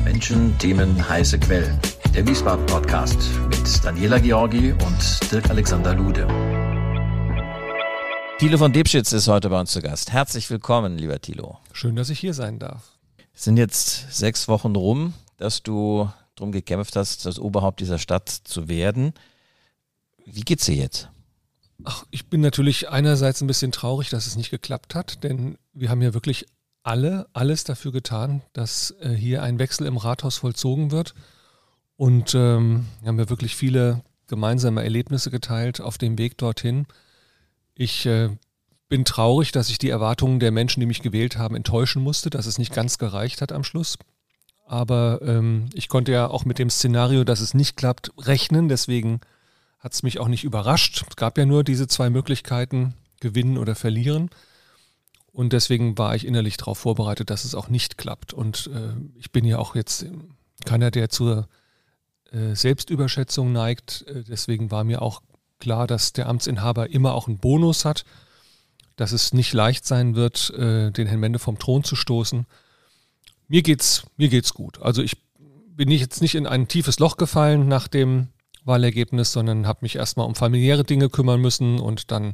Menschen, Themen, heiße Quellen. Der Wiesbaden-Podcast mit Daniela Georgi und Dirk-Alexander Lude. Thilo von Debschitz ist heute bei uns zu Gast. Herzlich willkommen, lieber Thilo. Schön, dass ich hier sein darf. Es sind jetzt 6 Wochen rum, dass du darum gekämpft hast, das Oberhaupt dieser Stadt zu werden. Wie geht's dir jetzt? Ach, ich bin natürlich einerseits ein bisschen traurig, dass es nicht geklappt hat, denn wir haben ja wirklich alles dafür getan, dass hier ein Wechsel im Rathaus vollzogen wird. Und haben wir wirklich viele gemeinsame Erlebnisse geteilt auf dem Weg dorthin. Ich bin traurig, dass ich die Erwartungen der Menschen, die mich gewählt haben, enttäuschen musste, dass es nicht ganz gereicht hat am Schluss. Aber ich konnte ja auch mit dem Szenario, dass es nicht klappt, rechnen. Deswegen hat es mich auch nicht überrascht. Es gab ja nur diese 2 Möglichkeiten, gewinnen oder verlieren. Und deswegen war ich innerlich darauf vorbereitet, dass es auch nicht klappt. Und ich bin ja auch jetzt keiner, der zur Selbstüberschätzung neigt. Deswegen war mir auch klar, dass der Amtsinhaber immer auch einen Bonus hat, dass es nicht leicht sein wird, den Herrn Mende vom Thron zu stoßen. Mir geht's gut. Also ich bin jetzt nicht in ein tiefes Loch gefallen nach dem Wahlergebnis, sondern habe mich erstmal um familiäre Dinge kümmern müssen und dann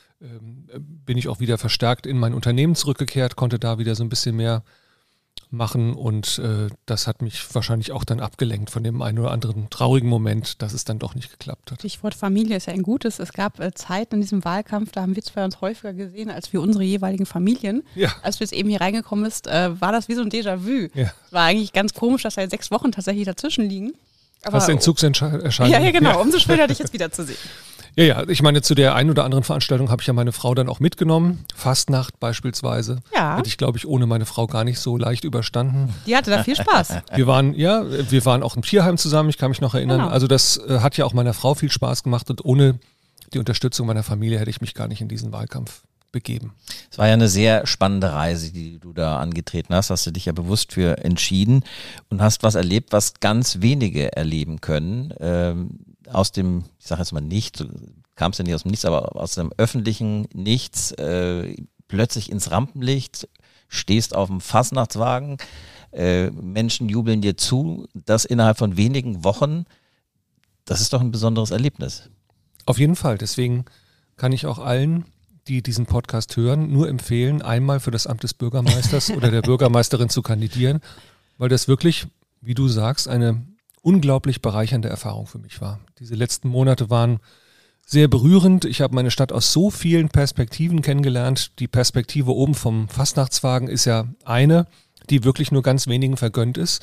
bin ich auch wieder verstärkt in mein Unternehmen zurückgekehrt, konnte da wieder so ein bisschen mehr machen und das hat mich wahrscheinlich auch dann abgelenkt von dem einen oder anderen traurigen Moment, dass es dann doch nicht geklappt hat. Stichwort Familie ist ja ein gutes. Es gab Zeiten in diesem Wahlkampf, da haben wir zwei uns häufiger gesehen als wir unsere jeweiligen Familien. Ja. Als du jetzt eben hier reingekommen bist, war das wie so ein Déjà-vu. Ja. Es war eigentlich ganz komisch, dass da jetzt 6 Wochen tatsächlich dazwischen liegen. Aber fast Entzugserscheinung. Ja, genau. Umso schöner, dich jetzt wieder zu sehen. Ja, ich meine, zu der einen oder anderen Veranstaltung habe ich ja meine Frau dann auch mitgenommen. Fastnacht beispielsweise. Ja. Hätte ich, glaube ich, ohne meine Frau gar nicht so leicht überstanden. Die hatte da viel Spaß. Wir waren auch im Tierheim zusammen, ich kann mich noch erinnern. Genau. Also das hat ja auch meiner Frau viel Spaß gemacht und ohne die Unterstützung meiner Familie hätte ich mich gar nicht in diesen Wahlkampf begeben. Es war ja eine sehr spannende Reise, die du da angetreten hast. Hast du dich ja bewusst für entschieden und hast was erlebt, was ganz wenige erleben können. Aus dem, ich sage jetzt mal nicht, so kam es ja nicht aus dem Nichts, aber aus dem öffentlichen Nichts, plötzlich ins Rampenlicht, stehst auf dem Fasnachtswagen, Menschen jubeln dir zu, das innerhalb von wenigen Wochen, das ist doch ein besonderes Erlebnis. Auf jeden Fall, deswegen kann ich auch allen, die diesen Podcast hören, nur empfehlen, einmal für das Amt des Bürgermeisters oder der Bürgermeisterin zu kandidieren, weil das wirklich, wie du sagst, eine unglaublich bereichernde Erfahrung für mich war. Diese letzten Monate waren sehr berührend. Ich habe meine Stadt aus so vielen Perspektiven kennengelernt. Die Perspektive oben vom Fastnachtswagen ist ja eine, die wirklich nur ganz wenigen vergönnt ist.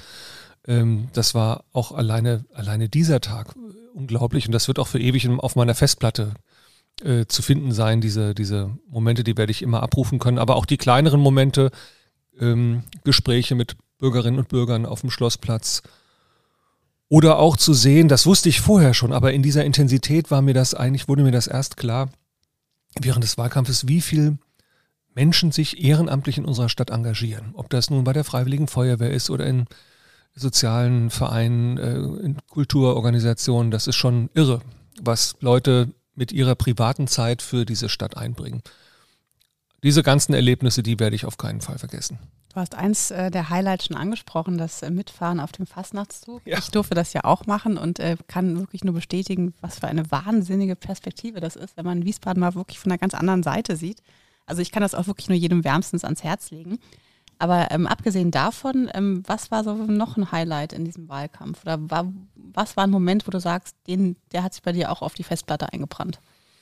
Das war auch alleine dieser Tag unglaublich und das wird auch für ewig auf meiner Festplatte zu finden sein. Diese Momente, die werde ich immer abrufen können, aber auch die kleineren Momente, Gespräche mit Bürgerinnen und Bürgern auf dem Schlossplatz. Oder auch zu sehen, das wusste ich vorher schon, aber in dieser Intensität wurde mir das erst klar, während des Wahlkampfes, wie viel Menschen sich ehrenamtlich in unserer Stadt engagieren. Ob das nun bei der Freiwilligen Feuerwehr ist oder in sozialen Vereinen, in Kulturorganisationen, das ist schon irre, was Leute mit ihrer privaten Zeit für diese Stadt einbringen. Diese ganzen Erlebnisse, die werde ich auf keinen Fall vergessen. Du hast eins der Highlights schon angesprochen, das Mitfahren auf dem Fastnachtszug. Ja. Ich durfte das ja auch machen und kann wirklich nur bestätigen, was für eine wahnsinnige Perspektive das ist, wenn man Wiesbaden mal wirklich von einer ganz anderen Seite sieht. Also ich kann das auch wirklich nur jedem wärmstens ans Herz legen. Aber abgesehen davon, was war so noch ein Highlight in diesem Wahlkampf? Oder was war ein Moment, wo du sagst, der hat sich bei dir auch auf die Festplatte eingebrannt?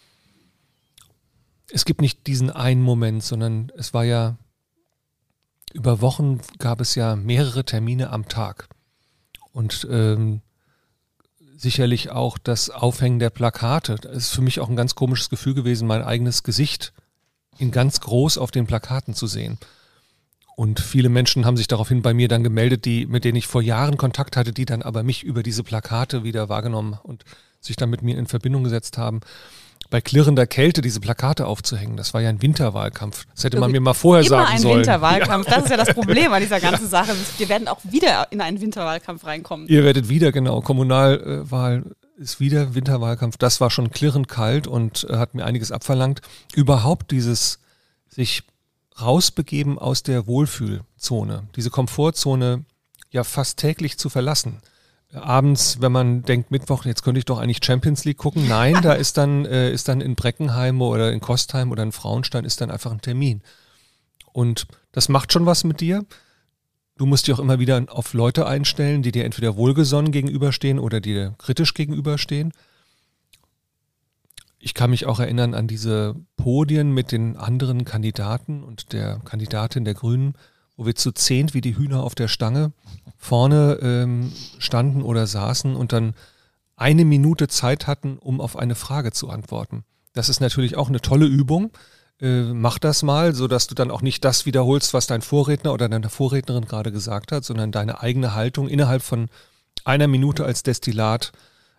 Es gibt nicht diesen einen Moment, sondern es war ja über Wochen gab es ja mehrere Termine am Tag und sicherlich auch das Aufhängen der Plakate. Das ist für mich auch ein ganz komisches Gefühl gewesen, mein eigenes Gesicht in ganz groß auf den Plakaten zu sehen. Und viele Menschen haben sich daraufhin bei mir dann gemeldet, mit denen ich vor Jahren Kontakt hatte, die dann aber mich über diese Plakate wieder wahrgenommen und sich dann mit mir in Verbindung gesetzt haben. Bei klirrender Kälte diese Plakate aufzuhängen, das war ja ein Winterwahlkampf. Das hätte man mir mal vorher sagen sollen. Immer ein Winterwahlkampf, ja. Das ist ja das Problem an dieser ganzen Sache. Wir werden auch wieder in einen Winterwahlkampf reinkommen. Ihr werdet wieder, genau, Kommunalwahl ist wieder Winterwahlkampf. Das war schon klirrend kalt und hat mir einiges abverlangt. Überhaupt dieses sich rausbegeben aus der Wohlfühlzone, diese Komfortzone ja fast täglich zu verlassen. Abends, wenn man denkt, Mittwoch, jetzt könnte ich doch eigentlich Champions League gucken. Nein, da ist dann in Breckenheim oder in Kostheim oder in Frauenstein ist dann einfach ein Termin. Und das macht schon was mit dir. Du musst dich auch immer wieder auf Leute einstellen, die dir entweder wohlgesonnen gegenüberstehen oder dir kritisch gegenüberstehen. Ich kann mich auch erinnern an diese Podien mit den anderen Kandidaten und der Kandidatin der Grünen, wo wir zu 10 wie die Hühner auf der Stange vorne standen oder saßen und dann 1 Minute Zeit hatten, um auf eine Frage zu antworten. Das ist natürlich auch eine tolle Übung. Mach das mal, sodass du dann auch nicht das wiederholst, was dein Vorredner oder deine Vorrednerin gerade gesagt hat, sondern deine eigene Haltung innerhalb von 1 Minute als Destillat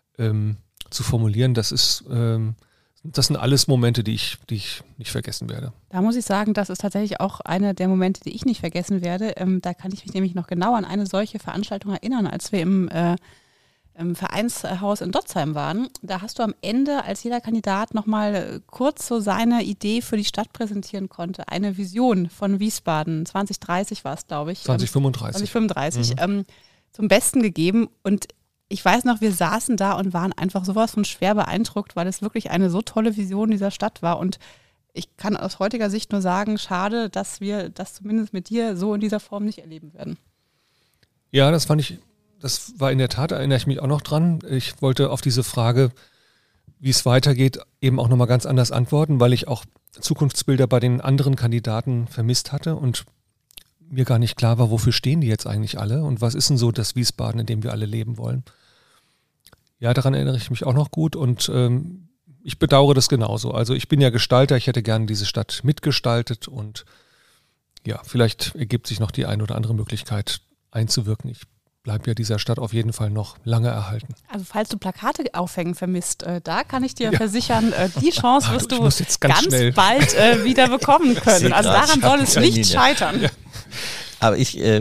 zu formulieren. Das sind alles Momente, die ich nicht vergessen werde. Da muss ich sagen, das ist tatsächlich auch einer der Momente, die ich nicht vergessen werde. Da kann ich mich nämlich noch genau an eine solche Veranstaltung erinnern, als wir im Vereinshaus in Dotzheim waren. Da hast du am Ende, als jeder Kandidat nochmal kurz so seine Idee für die Stadt präsentieren konnte, eine Vision von Wiesbaden, 2030 war es, glaube ich. 2035. Zum Besten gegeben. Und ich weiß noch, wir saßen da und waren einfach sowas von schwer beeindruckt, weil es wirklich eine so tolle Vision dieser Stadt war. Und ich kann aus heutiger Sicht nur sagen, schade, dass wir das zumindest mit dir so in dieser Form nicht erleben werden. Ja, das war in der Tat, erinnere ich mich auch noch dran. Ich wollte auf diese Frage, wie es weitergeht, eben auch nochmal ganz anders antworten, weil ich auch Zukunftsbilder bei den anderen Kandidaten vermisst hatte und mir gar nicht klar war, wofür stehen die jetzt eigentlich alle und was ist denn so das Wiesbaden, in dem wir alle leben wollen. Ja, daran erinnere ich mich auch noch gut und ich bedauere das genauso. Also ich bin ja Gestalter, ich hätte gerne diese Stadt mitgestaltet und ja, vielleicht ergibt sich noch die eine oder andere Möglichkeit einzuwirken. Ich bleibt ja dieser Stadt auf jeden Fall noch lange erhalten. Also falls du Plakate aufhängen vermisst, da kann ich dir versichern, die Chance wirst du ganz bald wieder bekommen können. Also daran soll es nicht scheitern. Ja. Aber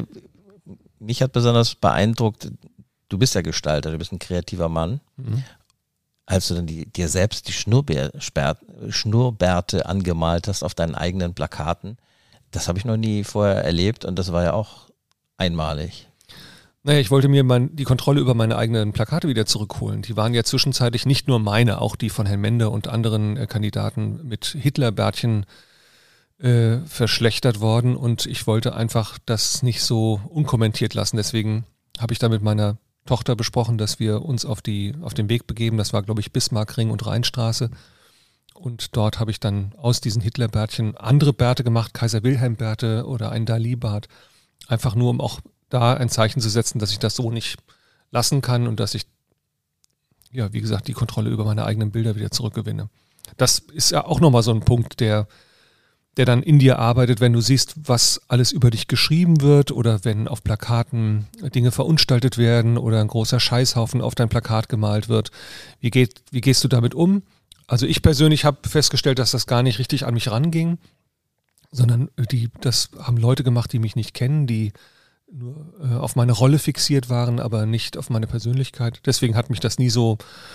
mich hat besonders beeindruckt, du bist ja Gestalter, du bist ein kreativer Mann. Mhm. Als du dann dir selbst die Schnurrbärte angemalt hast auf deinen eigenen Plakaten, das habe ich noch nie vorher erlebt und das war ja auch einmalig. Naja, ich wollte mir die Kontrolle über meine eigenen Plakate wieder zurückholen. Die waren ja zwischenzeitlich nicht nur meine, auch die von Herrn Mende und anderen Kandidaten mit Hitlerbärtchen verschlechtert worden und ich wollte einfach das nicht so unkommentiert lassen. Deswegen habe ich da mit meiner Tochter besprochen, dass wir uns auf den Weg begeben. Das war, glaube ich, Bismarckring und Rheinstraße. Und dort habe ich dann aus diesen Hitlerbärtchen andere Bärte gemacht, Kaiser-Wilhelm-Bärte oder ein Dali-Bart. Einfach nur, um auch da ein Zeichen zu setzen, dass ich das so nicht lassen kann und dass ich, ja, wie gesagt, die Kontrolle über meine eigenen Bilder wieder zurückgewinne. Das ist ja auch nochmal so ein Punkt, der dann in dir arbeitet, wenn du siehst, was alles über dich geschrieben wird oder wenn auf Plakaten Dinge verunstaltet werden oder ein großer Scheißhaufen auf dein Plakat gemalt wird. Wie gehst du damit um? Also ich persönlich habe festgestellt, dass das gar nicht richtig an mich ranging, sondern das haben Leute gemacht, die mich nicht kennen, die nur auf meine Rolle fixiert waren, aber nicht auf meine Persönlichkeit. Deswegen hat mich das nie so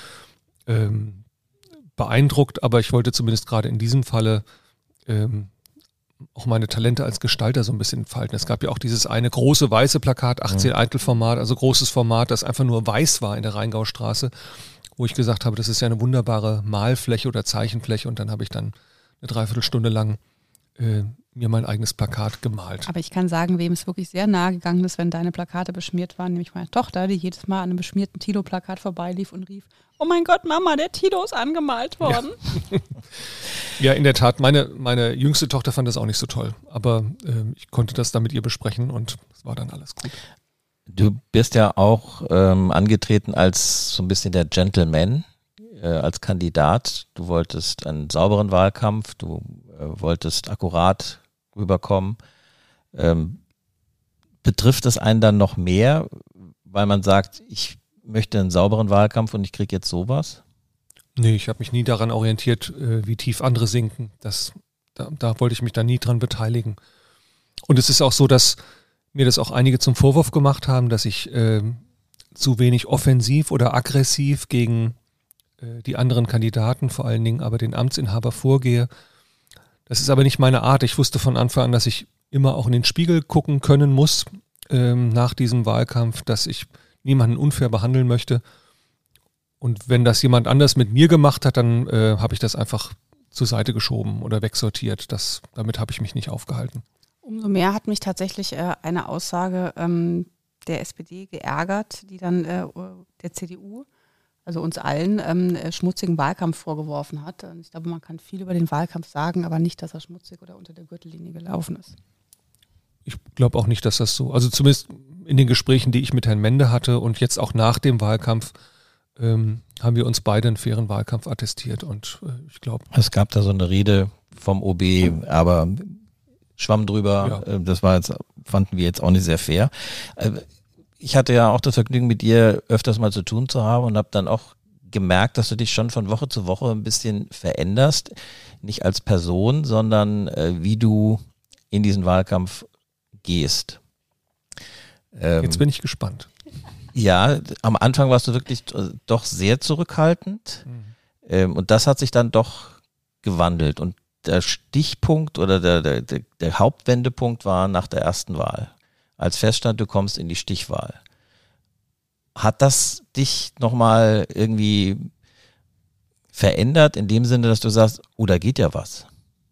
beeindruckt, aber ich wollte zumindest gerade in diesem Falle auch meine Talente als Gestalter so ein bisschen entfalten. Es gab ja auch dieses eine große weiße Plakat, 18 Eintelformat, also großes Format, das einfach nur weiß war in der Rheingaustraße, wo ich gesagt habe, das ist ja eine wunderbare Malfläche oder Zeichenfläche und dann habe ich dann eine Dreiviertelstunde lang mir mein eigenes Plakat gemalt. Aber ich kann sagen, wem es wirklich sehr nahe gegangen ist, wenn deine Plakate beschmiert waren, nämlich meine Tochter, die jedes Mal an einem beschmierten Tilo-Plakat vorbeilief und rief, oh mein Gott, Mama, der Tilo ist angemalt worden. Ja, ja, in der Tat, meine jüngste Tochter fand das auch nicht so toll, aber ich konnte das dann mit ihr besprechen und es war dann alles gut. Du bist ja auch angetreten als so ein bisschen der Gentleman, als Kandidat. Du wolltest einen sauberen Wahlkampf, du wolltest akkurat rüberkommen. Betrifft es einen dann noch mehr, weil man sagt, ich möchte einen sauberen Wahlkampf und ich kriege jetzt sowas? Nee, ich habe mich nie daran orientiert, wie tief andere sinken. Da wollte ich mich da nie dran beteiligen. Und es ist auch so, dass mir das auch einige zum Vorwurf gemacht haben, dass ich zu wenig offensiv oder aggressiv gegen die anderen Kandidaten, vor allen Dingen aber den Amtsinhaber vorgehe. Das ist aber nicht meine Art. Ich wusste von Anfang an, dass ich immer auch in den Spiegel gucken können muss nach diesem Wahlkampf, dass ich niemanden unfair behandeln möchte. Und wenn das jemand anders mit mir gemacht hat, dann habe ich das einfach zur Seite geschoben oder wegsortiert. Damit habe ich mich nicht aufgehalten. Umso mehr hat mich tatsächlich eine Aussage der SPD geärgert, die dann der CDU, also uns allen, schmutzigen Wahlkampf vorgeworfen hat. Und ich glaube, man kann viel über den Wahlkampf sagen, aber nicht, dass er schmutzig oder unter der Gürtellinie gelaufen ist. Ich glaube auch nicht, dass das so, also zumindest in den Gesprächen, die ich mit Herrn Mende hatte und jetzt auch nach dem Wahlkampf, haben wir uns beide einen fairen Wahlkampf attestiert und ich glaube. Es gab da so eine Rede vom OB, aber schwamm drüber, ja. Das fanden wir jetzt auch nicht sehr fair. Ich hatte ja auch das Vergnügen, mit dir öfters mal zu tun zu haben und habe dann auch gemerkt, dass du dich schon von Woche zu Woche ein bisschen veränderst, nicht als Person, sondern wie du in diesen Wahlkampf gehst. Jetzt bin ich gespannt. Ja, am Anfang warst du wirklich doch sehr zurückhaltend und das hat sich dann doch gewandelt und der Stichpunkt oder der Hauptwendepunkt war nach der ersten Wahl, als feststand, du kommst in die Stichwahl. Hat das dich nochmal irgendwie verändert in dem Sinne, dass du sagst, oh, da geht ja was?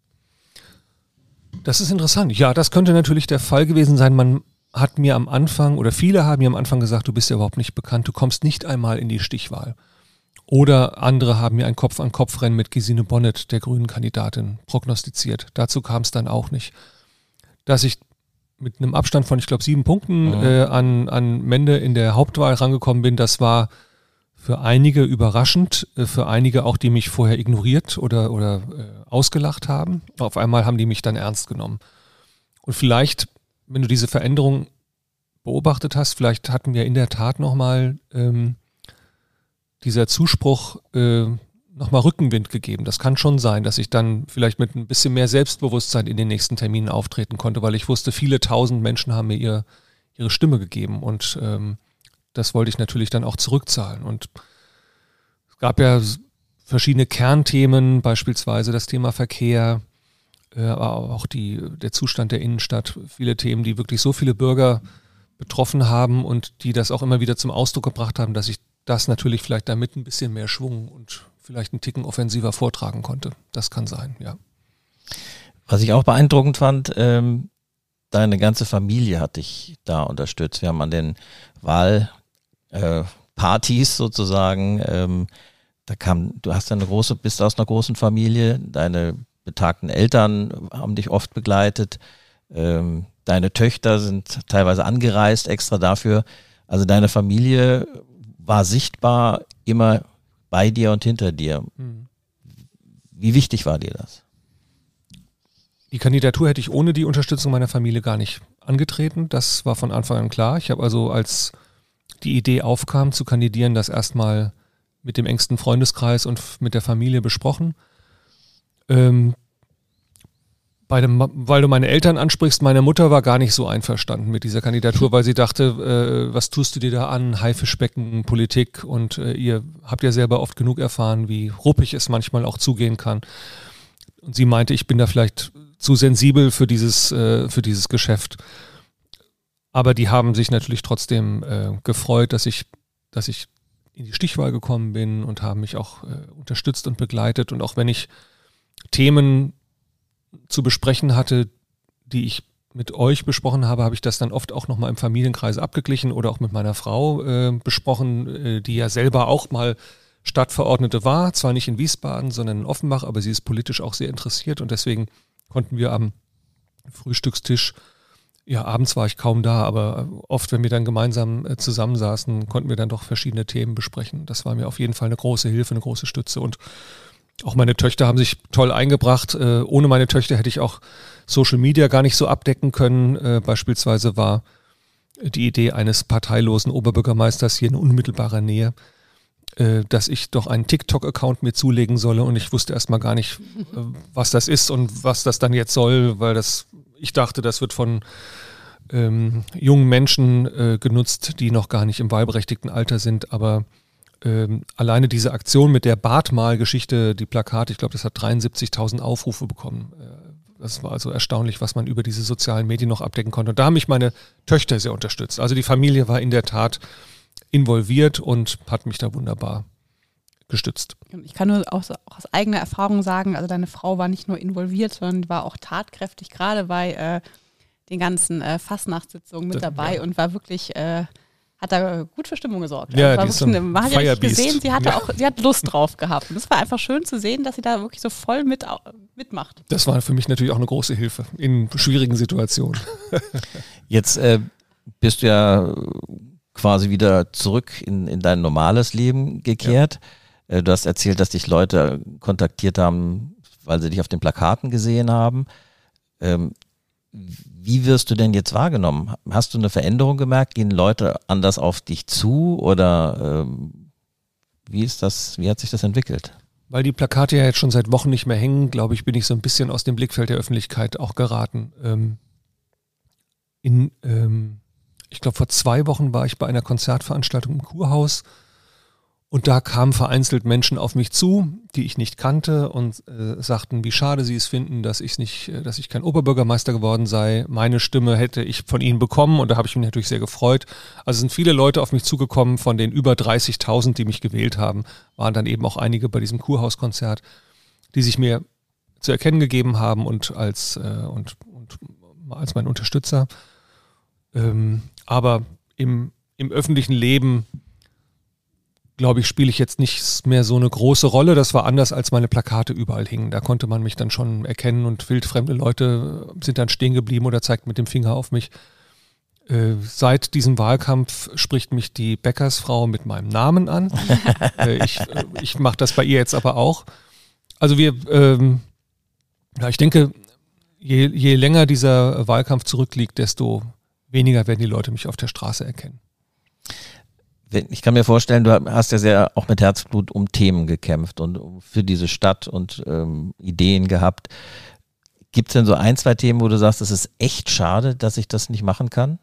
Das ist interessant. Ja, das könnte natürlich der Fall gewesen sein. Man hat mir am Anfang oder viele haben mir am Anfang gesagt, du bist ja überhaupt nicht bekannt, du kommst nicht einmal in die Stichwahl. Oder andere haben mir ein Kopf-an-Kopf-Rennen mit Gesine Bonnet, der Grünen-Kandidatin, prognostiziert. Dazu kam es dann auch nicht. Dass ich mit einem Abstand von, ich glaube, 7 Punkten an Mende in der Hauptwahl rangekommen bin, das war für einige überraschend, für einige auch, die mich vorher ignoriert oder ausgelacht haben. Auf einmal haben die mich dann ernst genommen. Und vielleicht, wenn du diese Veränderung beobachtet hast, vielleicht hatten wir in der Tat nochmal dieser Zuspruch nochmal Rückenwind gegeben. Das kann schon sein, dass ich dann vielleicht mit ein bisschen mehr Selbstbewusstsein in den nächsten Terminen auftreten konnte, weil ich wusste, viele tausend Menschen haben mir ihre Stimme gegeben und das wollte ich natürlich dann auch zurückzahlen. Und es gab ja verschiedene Kernthemen, beispielsweise das Thema Verkehr, aber auch der Zustand der Innenstadt, viele Themen, die wirklich so viele Bürger betroffen haben und die das auch immer wieder zum Ausdruck gebracht haben, dass ich das natürlich vielleicht damit ein bisschen mehr Schwung und vielleicht einen Ticken offensiver vortragen konnte. Das kann sein, ja. Was ich auch beeindruckend fand, deine ganze Familie hat dich da unterstützt. Wir haben an den Wahlpartys sozusagen, du hast bist aus einer großen Familie, deine betagten Eltern haben dich oft begleitet, deine Töchter sind teilweise angereist extra dafür. Also deine Familie war sichtbar immer bei dir und hinter dir. Wie wichtig war dir das? Die Kandidatur hätte ich ohne die Unterstützung meiner Familie gar nicht angetreten. Das war von Anfang an klar. Ich habe also, als die Idee aufkam zu kandidieren, das erstmal mit dem engsten Freundeskreis und mit der Familie besprochen. Weil du meine Eltern ansprichst, meine Mutter war gar nicht so einverstanden mit dieser Kandidatur, weil sie dachte, was tust du dir da an, Haifischbecken, Politik, und ihr habt ja selber oft genug erfahren, wie ruppig es manchmal auch zugehen kann. Und sie meinte, ich bin da vielleicht zu sensibel für dieses Geschäft. Aber die haben sich natürlich trotzdem gefreut, dass ich in die Stichwahl gekommen bin und haben mich auch unterstützt und begleitet. Und auch wenn ich Themen zu besprechen hatte, die ich mit euch besprochen habe, habe ich das dann oft auch nochmal im Familienkreis abgeglichen oder auch mit meiner Frau besprochen, die ja selber auch mal Stadtverordnete war, zwar nicht in Wiesbaden, sondern in Offenbach, aber sie ist politisch auch sehr interessiert und deswegen konnten wir am Frühstückstisch, ja, abends war ich kaum da, aber oft, wenn wir dann gemeinsam zusammensaßen, konnten wir dann doch verschiedene Themen besprechen. Das war mir auf jeden Fall eine große Hilfe, eine große Stütze und auch meine Töchter haben sich toll eingebracht. Ohne meine Töchter hätte ich auch Social Media gar nicht so abdecken können. Beispielsweise war die Idee eines parteilosen Oberbürgermeisters hier in unmittelbarer Nähe, dass ich doch einen TikTok-Account mir zulegen solle. Und ich wusste erstmal gar nicht, was das ist und was das dann jetzt soll, weil ich dachte, das wird von jungen Menschen genutzt, die noch gar nicht im wahlberechtigten Alter sind, aber alleine diese Aktion mit der Bartmal-Geschichte, die Plakate, ich glaube, das hat 73.000 Aufrufe bekommen. Das war also erstaunlich, was man über diese sozialen Medien noch abdecken konnte. Und da haben mich meine Töchter sehr unterstützt. Also die Familie war in der Tat involviert und hat mich da wunderbar gestützt. Ich kann nur auch aus eigener Erfahrung sagen, also deine Frau war nicht nur involviert, sondern war auch tatkräftig, gerade bei den ganzen Fastnachtssitzungen mit dabei und war wirklich, hat da gut für Stimmung gesorgt. Ja, also man hat ja richtig gesehen, sie hat Lust drauf gehabt. Und es war einfach schön zu sehen, dass sie da wirklich so voll mitmacht. Das war für mich natürlich auch eine große Hilfe in schwierigen Situationen. Jetzt bist du ja quasi wieder zurück in dein normales Leben gekehrt. Ja. Du hast erzählt, dass dich Leute kontaktiert haben, weil sie dich auf den Plakaten gesehen haben. Wie wirst du denn jetzt wahrgenommen? Hast du eine Veränderung gemerkt? Gehen Leute anders auf dich zu oder wie hat sich das entwickelt? Weil die Plakate ja jetzt schon seit Wochen nicht mehr hängen, glaube ich, bin ich so ein bisschen aus dem Blickfeld der Öffentlichkeit auch geraten. Ich glaube, vor 2 Wochen war ich bei einer Konzertveranstaltung im Kurhaus und da kamen vereinzelt Menschen auf mich zu, die ich nicht kannte und sagten, wie schade sie es finden, dass ich kein Oberbürgermeister geworden sei. Meine Stimme hätte ich von ihnen bekommen und da habe ich mich natürlich sehr gefreut. Also sind viele Leute auf mich zugekommen, von den über 30.000, die mich gewählt haben, waren dann eben auch einige bei diesem Kurhauskonzert, die sich mir zu erkennen gegeben haben und als mein Unterstützer. Aber im öffentlichen Leben, glaube ich, spiele ich jetzt nicht mehr so eine große Rolle. Das war anders, als meine Plakate überall hingen. Da konnte man mich dann schon erkennen und wildfremde Leute sind dann stehen geblieben oder zeigten mit dem Finger auf mich. Seit diesem Wahlkampf spricht mich die Bäckersfrau mit meinem Namen an. Ich mache das bei ihr jetzt aber auch. Also ich denke, je länger dieser Wahlkampf zurückliegt, desto weniger werden die Leute mich auf der Straße erkennen. Ich kann mir vorstellen, du hast ja sehr auch mit Herzblut um Themen gekämpft und für diese Stadt und Ideen gehabt. Gibt es denn so 1, 2 Themen, wo du sagst, es ist echt schade, dass ich das nicht machen kann?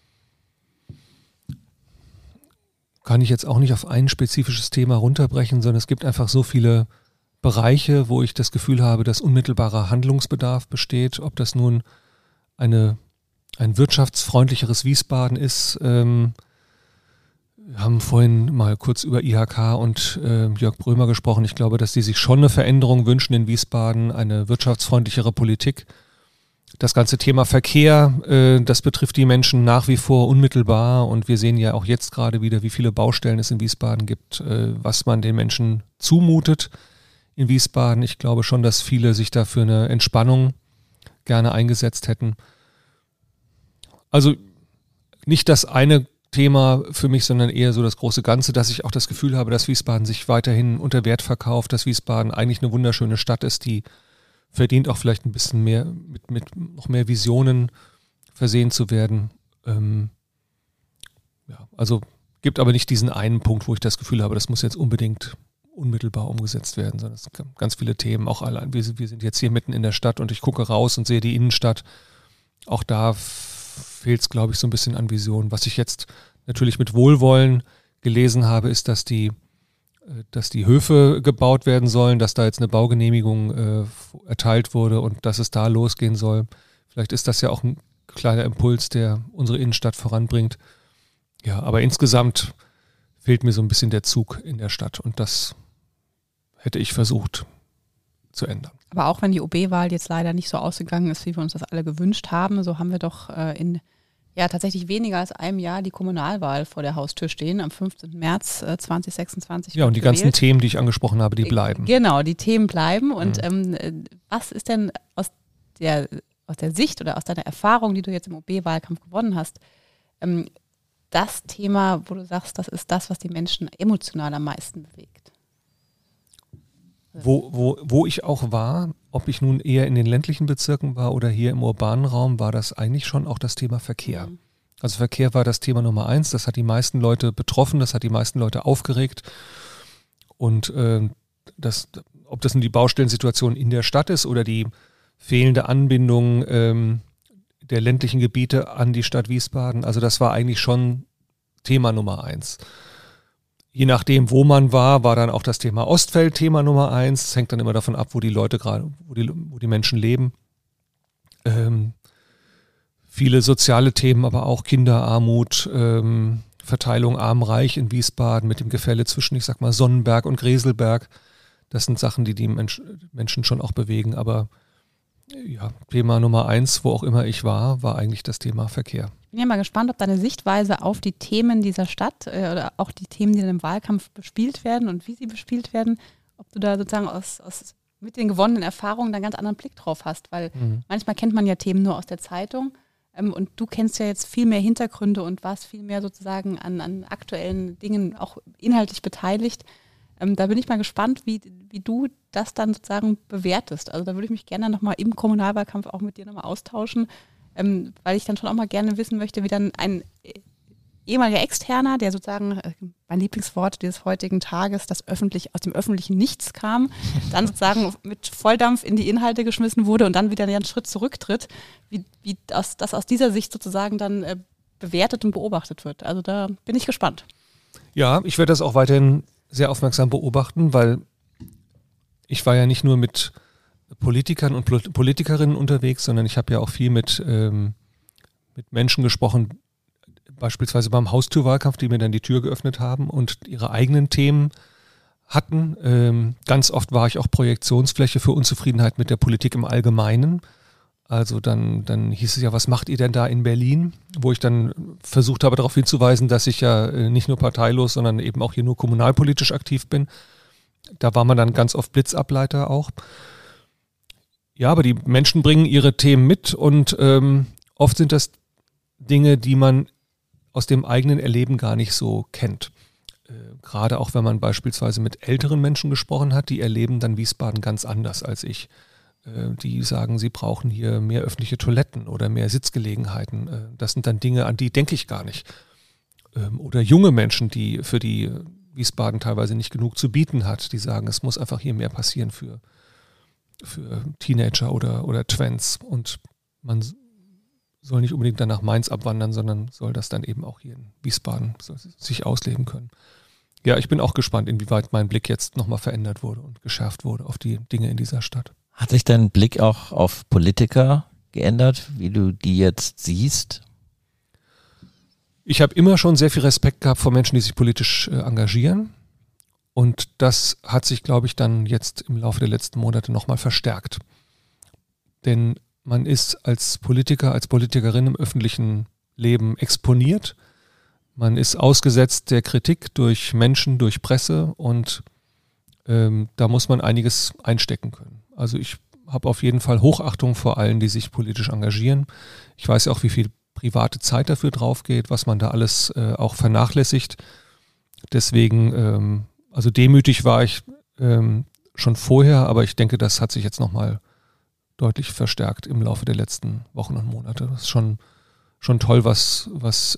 Kann ich jetzt auch nicht auf ein spezifisches Thema runterbrechen, sondern es gibt einfach so viele Bereiche, wo ich das Gefühl habe, dass unmittelbarer Handlungsbedarf besteht. Ob das nun ein wirtschaftsfreundlicheres Wiesbaden ist. Wir haben vorhin mal kurz über IHK und Jörg Brömer gesprochen. Ich glaube, dass die sich schon eine Veränderung wünschen in Wiesbaden, eine wirtschaftsfreundlichere Politik. Das ganze Thema Verkehr, das betrifft die Menschen nach wie vor unmittelbar und wir sehen ja auch jetzt gerade wieder, wie viele Baustellen es in Wiesbaden gibt, was man den Menschen zumutet in Wiesbaden. Ich glaube schon, dass viele sich da für eine Entspannung gerne eingesetzt hätten. Also nicht das eine Thema für mich, sondern eher so das große Ganze, dass ich auch das Gefühl habe, dass Wiesbaden sich weiterhin unter Wert verkauft, dass Wiesbaden eigentlich eine wunderschöne Stadt ist, die verdient auch vielleicht ein bisschen mehr, mit noch mehr Visionen versehen zu werden. Also gibt aber nicht diesen einen Punkt, wo ich das Gefühl habe, das muss jetzt unbedingt unmittelbar umgesetzt werden, sondern es gibt ganz viele Themen, auch allein. Wir sind jetzt hier mitten in der Stadt und ich gucke raus und sehe die Innenstadt. Auch da fehlt es, glaube ich, so ein bisschen an Vision. Was ich jetzt natürlich mit Wohlwollen gelesen habe, ist, dass die Höfe gebaut werden sollen, dass da jetzt eine Baugenehmigung erteilt wurde und dass es da losgehen soll. Vielleicht ist das ja auch ein kleiner Impuls, der unsere Innenstadt voranbringt. Ja, aber insgesamt fehlt mir so ein bisschen der Zug in der Stadt und das hätte ich versucht zu ändern. Aber auch wenn die OB-Wahl jetzt leider nicht so ausgegangen ist, wie wir uns das alle gewünscht haben, so haben wir doch in tatsächlich weniger als einem Jahr die Kommunalwahl vor der Haustür stehen, am 15. März 2026. Ja, und die ganzen Themen, die ich angesprochen habe, die bleiben. Genau, die Themen bleiben. Und was ist denn aus der Sicht oder aus deiner Erfahrung, die du jetzt im OB-Wahlkampf gewonnen hast, das Thema, wo du sagst, das ist das, was die Menschen emotional am meisten bewegt? Wo ich auch war, ob ich nun eher in den ländlichen Bezirken war oder hier im urbanen Raum, war das eigentlich schon auch das Thema Verkehr. Mhm. Also Verkehr war das Thema Nummer 1, das hat die meisten Leute betroffen, das hat die meisten Leute aufgeregt. Und ob das nun die Baustellensituation in der Stadt ist oder die fehlende Anbindung der ländlichen Gebiete an die Stadt Wiesbaden, also das war eigentlich schon Thema Nummer 1. Je nachdem, wo man war dann auch das Thema Ostfeld Thema Nummer 1. Das hängt dann immer davon ab, wo die Leute gerade, wo die Menschen leben. viele soziale Themen, aber auch Kinderarmut, Verteilung arm-reich in Wiesbaden mit dem Gefälle zwischen, ich sag mal, Sonnenberg und Greselberg. Das sind Sachen, die Menschen schon auch bewegen. Aber ja, Thema Nummer 1, wo auch immer ich war eigentlich das Thema Verkehr. Ich bin ja mal gespannt, ob deine Sichtweise auf die Themen dieser Stadt oder auch die Themen, die dann im Wahlkampf bespielt werden und wie sie bespielt werden, ob du da sozusagen mit den gewonnenen Erfahrungen einen ganz anderen Blick drauf hast. Weil manchmal kennt man ja Themen nur aus der Zeitung. Und du kennst ja jetzt viel mehr Hintergründe und warst viel mehr sozusagen an aktuellen Dingen auch inhaltlich beteiligt. Da bin ich mal gespannt, wie du das dann sozusagen bewertest. Also da würde ich mich gerne nochmal im Kommunalwahlkampf auch mit dir nochmal austauschen, weil ich dann schon auch mal gerne wissen möchte, wie dann ein ehemaliger Externer, der sozusagen, mein Lieblingswort dieses heutigen Tages, das aus dem öffentlichen Nichts kam, dann sozusagen mit Volldampf in die Inhalte geschmissen wurde und dann wieder einen Schritt zurücktritt, wie das aus dieser Sicht sozusagen dann bewertet und beobachtet wird. Also da bin ich gespannt. Ja, ich werde das auch weiterhin sehr aufmerksam beobachten, weil ich war ja nicht nur mit Politikern und Politikerinnen unterwegs, sondern ich habe ja auch viel mit Menschen gesprochen, beispielsweise beim Haustürwahlkampf, die mir dann die Tür geöffnet haben und ihre eigenen Themen hatten. Ganz oft war ich auch Projektionsfläche für Unzufriedenheit mit der Politik im Allgemeinen. Also dann hieß es ja, was macht ihr denn da in Berlin? Wo ich dann versucht habe, darauf hinzuweisen, dass ich ja nicht nur parteilos, sondern eben auch hier nur kommunalpolitisch aktiv bin. Da war man dann ganz oft Blitzableiter auch. Ja, aber die Menschen bringen ihre Themen mit und oft sind das Dinge, die man aus dem eigenen Erleben gar nicht so kennt. Gerade auch wenn man beispielsweise mit älteren Menschen gesprochen hat, die erleben dann Wiesbaden ganz anders als ich. Die sagen, sie brauchen hier mehr öffentliche Toiletten oder mehr Sitzgelegenheiten. Das sind dann Dinge, an die denke ich gar nicht. Oder junge Menschen, für die Wiesbaden teilweise nicht genug zu bieten hat, die sagen, es muss einfach hier mehr passieren für Teenager oder Twents. Und man soll nicht unbedingt dann nach Mainz abwandern, sondern soll das dann eben auch hier in Wiesbaden sich ausleben können. Ja, ich bin auch gespannt, inwieweit mein Blick jetzt nochmal verändert wurde und geschärft wurde auf die Dinge in dieser Stadt. Hat sich dein Blick auch auf Politiker geändert, wie du die jetzt siehst? Ich habe immer schon sehr viel Respekt gehabt vor Menschen, die sich politisch engagieren. Und das hat sich, glaube ich, dann jetzt im Laufe der letzten Monate nochmal verstärkt. Denn man ist als Politiker, als Politikerin im öffentlichen Leben exponiert. Man ist ausgesetzt der Kritik durch Menschen, durch Presse und da muss man einiges einstecken können. Also ich habe auf jeden Fall Hochachtung vor allen, die sich politisch engagieren. Ich weiß ja auch, wie viel private Zeit dafür drauf geht, was man da alles auch vernachlässigt. Deswegen, also demütig war ich schon vorher, aber ich denke, das hat sich jetzt nochmal deutlich verstärkt im Laufe der letzten Wochen und Monate. Das ist schon toll, was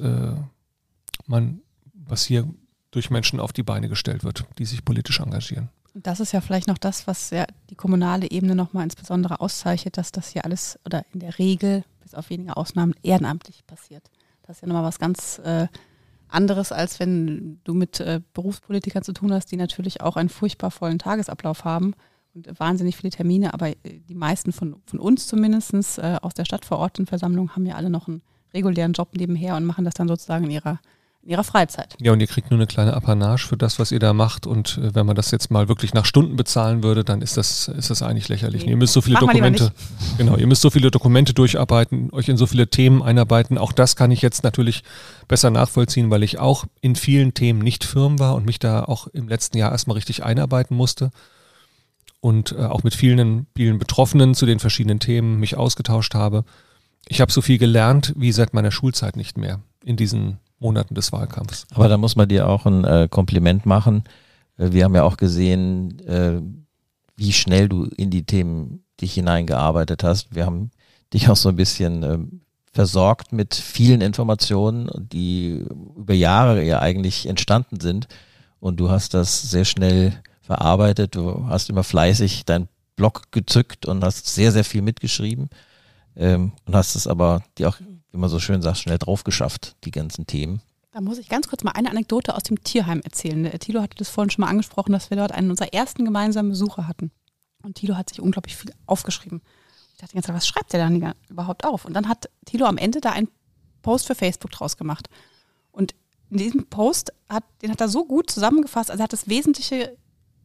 hier durch Menschen auf die Beine gestellt wird, die sich politisch engagieren. Und das ist ja vielleicht noch das, was ja die kommunale Ebene nochmal insbesondere auszeichnet, dass das hier alles oder in der Regel, bis auf wenige Ausnahmen, ehrenamtlich passiert. Das ist ja nochmal was ganz anderes, als wenn du mit Berufspolitikern zu tun hast, die natürlich auch einen furchtbar vollen Tagesablauf haben und wahnsinnig viele Termine, aber die meisten von uns zumindest aus der Stadtverordnetenversammlung haben ja alle noch einen regulären Job nebenher und machen das dann sozusagen in ihrer Freizeit. Ja, und ihr kriegt nur eine kleine Apanage für das, was ihr da macht und wenn man das jetzt mal wirklich nach Stunden bezahlen würde, dann ist das eigentlich lächerlich. Nee. Ihr müsst so viele Dokumente durcharbeiten, euch in so viele Themen einarbeiten. Auch das kann ich jetzt natürlich besser nachvollziehen, weil ich auch in vielen Themen nicht firm war und mich da auch im letzten Jahr erstmal richtig einarbeiten musste. Und auch mit vielen Betroffenen zu den verschiedenen Themen mich ausgetauscht habe. Ich habe so viel gelernt wie seit meiner Schulzeit nicht mehr in diesen Monaten des Wahlkampfs. Aber da muss man dir auch ein Kompliment machen. Wir haben ja auch gesehen, wie schnell du in die Themen dich hineingearbeitet hast. Wir haben dich auch so ein bisschen versorgt mit vielen Informationen, die über Jahre ja eigentlich entstanden sind. Und du hast das sehr schnell verarbeitet. Du hast immer fleißig deinen Blog gezückt und hast sehr, sehr viel mitgeschrieben und hast es aber dir auch, wie man so schön sagt, schnell drauf geschafft, die ganzen Themen. Da muss ich ganz kurz mal eine Anekdote aus dem Tierheim erzählen. Der Thilo hatte das vorhin schon mal angesprochen, dass wir dort einen unserer ersten gemeinsamen Besucher hatten. Und Thilo hat sich unglaublich viel aufgeschrieben. Ich dachte die ganze Zeit, was schreibt der dann überhaupt auf? Und dann hat Thilo am Ende da einen Post für Facebook draus gemacht. Und in diesem Post den hat er so gut zusammengefasst, also er hat das Wesentliche,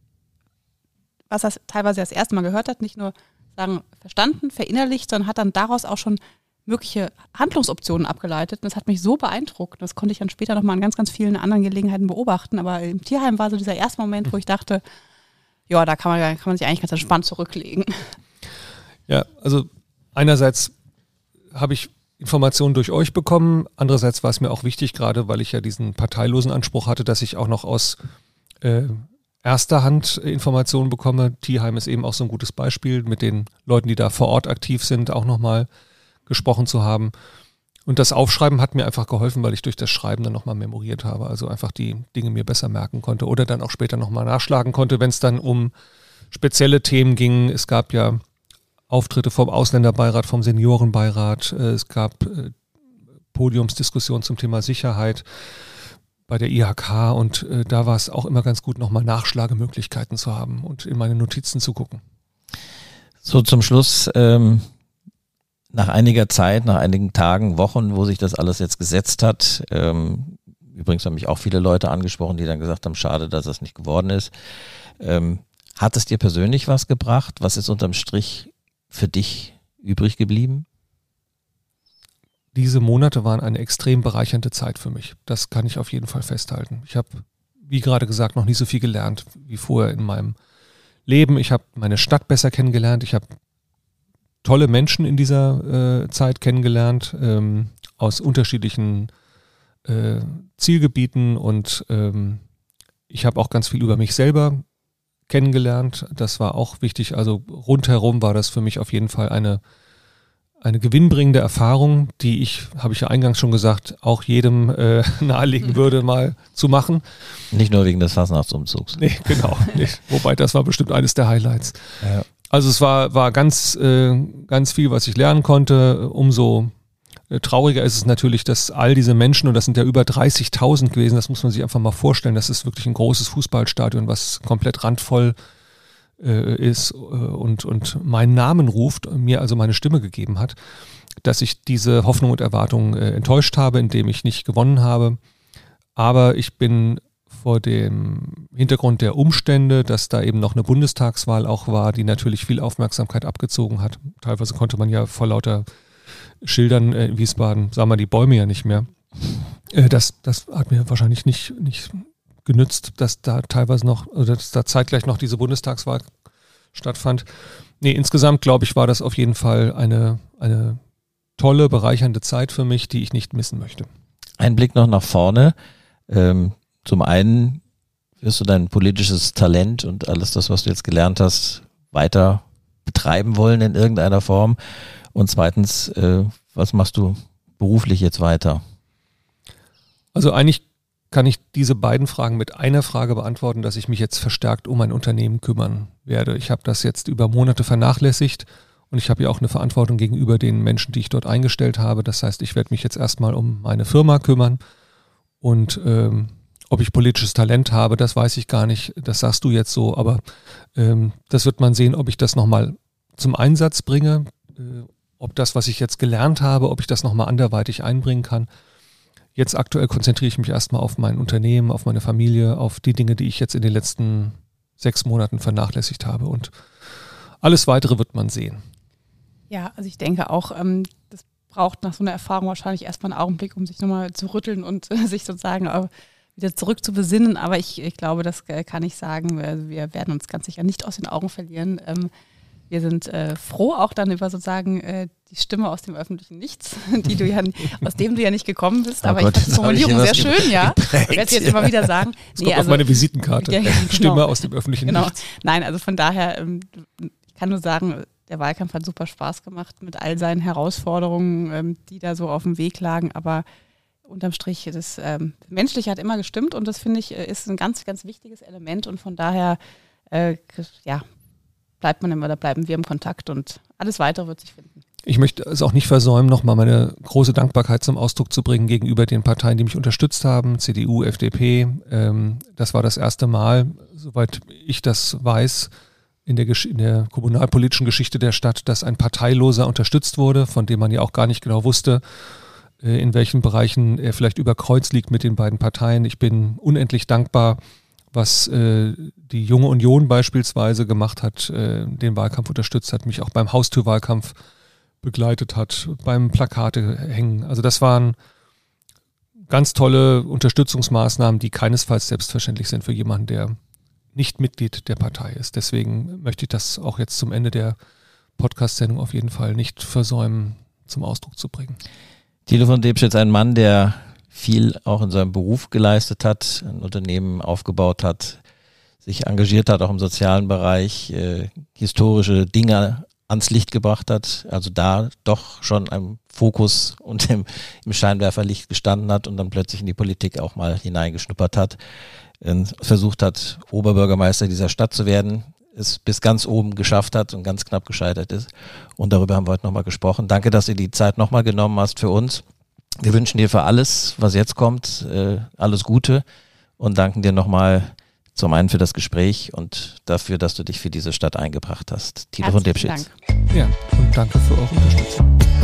was er teilweise das erste Mal gehört hat, nicht nur verstanden, verinnerlicht, sondern hat dann daraus auch schon mögliche Handlungsoptionen abgeleitet. Und das hat mich so beeindruckt. Das konnte ich dann später nochmal an ganz, ganz vielen anderen Gelegenheiten beobachten. Aber im Tierheim war so dieser erste Moment, wo ich dachte, ja, da kann man sich eigentlich ganz entspannt zurücklegen. Ja, also einerseits habe ich Informationen durch euch bekommen. Andererseits war es mir auch wichtig, gerade weil ich ja diesen parteilosen Anspruch hatte, dass ich auch noch aus erster Hand Informationen bekomme. Tierheim ist eben auch so ein gutes Beispiel, mit den Leuten, die da vor Ort aktiv sind, auch nochmal gesprochen zu haben. Und das Aufschreiben hat mir einfach geholfen, weil ich durch das Schreiben dann nochmal memoriert habe, also einfach die Dinge mir besser merken konnte oder dann auch später nochmal nachschlagen konnte, wenn es dann um spezielle Themen ging. Es gab ja Auftritte vom Ausländerbeirat, vom Seniorenbeirat, es gab Podiumsdiskussionen zum Thema Sicherheit bei der IHK und da war es auch immer ganz gut, nochmal Nachschlagemöglichkeiten zu haben und in meine Notizen zu gucken. So zum Schluss, nach einiger Zeit, nach einigen Tagen, Wochen, wo sich das alles jetzt gesetzt hat, übrigens haben mich auch viele Leute angesprochen, die dann gesagt haben, schade, dass das nicht geworden ist. Hat es dir persönlich was gebracht? Was ist unterm Strich für dich übrig geblieben? Diese Monate waren eine extrem bereichernde Zeit für mich. Das kann ich auf jeden Fall festhalten. Ich habe, wie gerade gesagt, noch nie so viel gelernt wie vorher in meinem Leben. Ich habe meine Stadt besser kennengelernt. Ich habe tolle Menschen in dieser Zeit kennengelernt, aus unterschiedlichen Zielgebieten und ich habe auch ganz viel über mich selber kennengelernt. Das war auch wichtig. Also rundherum war das für mich auf jeden Fall eine gewinnbringende Erfahrung, die habe ich ja eingangs schon gesagt, auch jedem nahelegen würde, mal zu machen. Nicht nur wegen des Fastnachtsumzugs. Nee, genau. Nee. Wobei, das war bestimmt eines der Highlights. Ja. Also es war ganz, ganz viel, was ich lernen konnte. Umso trauriger ist es natürlich, dass all diese Menschen, und das sind ja über 30.000 gewesen, das muss man sich einfach mal vorstellen, das ist wirklich ein großes Fußballstadion, was komplett randvoll ist und meinen Namen ruft, mir also meine Stimme gegeben hat, dass ich diese Hoffnung und Erwartung enttäuscht habe, indem ich nicht gewonnen habe. Aber ich bin vor dem Hintergrund der Umstände, dass da eben noch eine Bundestagswahl auch war, die natürlich viel Aufmerksamkeit abgezogen hat. Teilweise konnte man ja vor lauter Schildern in Wiesbaden, sah man die Bäume ja nicht mehr. Das hat mir wahrscheinlich nicht genützt, dass da teilweise noch, oder dass da zeitgleich noch diese Bundestagswahl stattfand. Nee, insgesamt glaube ich, war das auf jeden Fall eine tolle, bereichernde Zeit für mich, die ich nicht missen möchte. Ein Blick noch nach vorne. Zum einen wirst du dein politisches Talent und alles das, was du jetzt gelernt hast, weiter betreiben wollen in irgendeiner Form. Und zweitens, was machst du beruflich jetzt weiter? Also eigentlich kann ich diese beiden Fragen mit einer Frage beantworten, dass ich mich jetzt verstärkt um ein Unternehmen kümmern werde. Ich habe das jetzt über Monate vernachlässigt und ich habe ja auch eine Verantwortung gegenüber den Menschen, die ich dort eingestellt habe. Das heißt, ich werde mich jetzt erstmal um meine Firma kümmern und ob ich politisches Talent habe, das weiß ich gar nicht. Das sagst du jetzt so, aber das wird man sehen, ob ich das nochmal zum Einsatz bringe, ob das, was ich jetzt gelernt habe, ob ich das nochmal anderweitig einbringen kann. Jetzt aktuell konzentriere ich mich erstmal auf mein Unternehmen, auf meine Familie, auf die Dinge, die ich jetzt in den letzten 6 Monaten vernachlässigt habe. Und alles Weitere wird man sehen. Ja, also ich denke auch, das braucht nach so einer Erfahrung wahrscheinlich erstmal einen Augenblick, um sich nochmal zu rütteln und sich sozusagen wieder zurück zu besinnen. Aber ich glaube, das kann ich sagen. Wir werden uns ganz sicher nicht aus den Augen verlieren. Wir sind froh auch dann über sozusagen die Stimme aus dem öffentlichen Nichts, aus dem du ja nicht gekommen bist. Aber ich fand die Formulierung sehr schön, ja. Ich werde es jetzt immer wieder sagen. Das kommt auf meine Visitenkarte. Ja, genau. Stimme aus dem öffentlichen Nichts. Nein, also von daher, ich kann nur sagen, der Wahlkampf hat super Spaß gemacht mit all seinen Herausforderungen, die da so auf dem Weg lagen. Aber unterm Strich, das Menschliche hat immer gestimmt und das, finde ich, ist ein ganz, ganz wichtiges Element. Und von daher, bleiben wir im Kontakt und alles Weitere wird sich finden. Ich möchte es auch nicht versäumen, nochmal meine große Dankbarkeit zum Ausdruck zu bringen gegenüber den Parteien, die mich unterstützt haben, CDU, FDP. Das war das erste Mal, soweit ich das weiß, in der kommunalpolitischen Geschichte der Stadt, dass ein Parteiloser unterstützt wurde, von dem man ja auch gar nicht genau wusste, in welchen Bereichen er vielleicht über Kreuz liegt mit den beiden Parteien. Ich bin unendlich dankbar, was die Junge Union beispielsweise gemacht hat, den Wahlkampf unterstützt hat, mich auch beim Haustürwahlkampf begleitet hat, beim Plakate hängen. Also das waren ganz tolle Unterstützungsmaßnahmen, die keinesfalls selbstverständlich sind für jemanden, der nicht Mitglied der Partei ist. Deswegen möchte ich das auch jetzt zum Ende der Podcast-Sendung auf jeden Fall nicht versäumen, zum Ausdruck zu bringen. Thilo von Debschitz, ein Mann, der viel auch in seinem Beruf geleistet hat, ein Unternehmen aufgebaut hat, sich engagiert hat, auch im sozialen Bereich, historische Dinge ans Licht gebracht hat, also da doch schon am Fokus und im Scheinwerferlicht gestanden hat und dann plötzlich in die Politik auch mal hineingeschnuppert hat, versucht hat, Oberbürgermeister dieser Stadt zu werden, es bis ganz oben geschafft hat und ganz knapp gescheitert ist. Und darüber haben wir heute nochmal gesprochen. Danke, dass du die Zeit nochmal genommen hast für uns. Wir wünschen dir für alles, was jetzt kommt, alles Gute und danken dir nochmal zum einen für das Gespräch und dafür, dass du dich für diese Stadt eingebracht hast. Thilo von Debschitz. Ja, und danke für eure Unterstützung.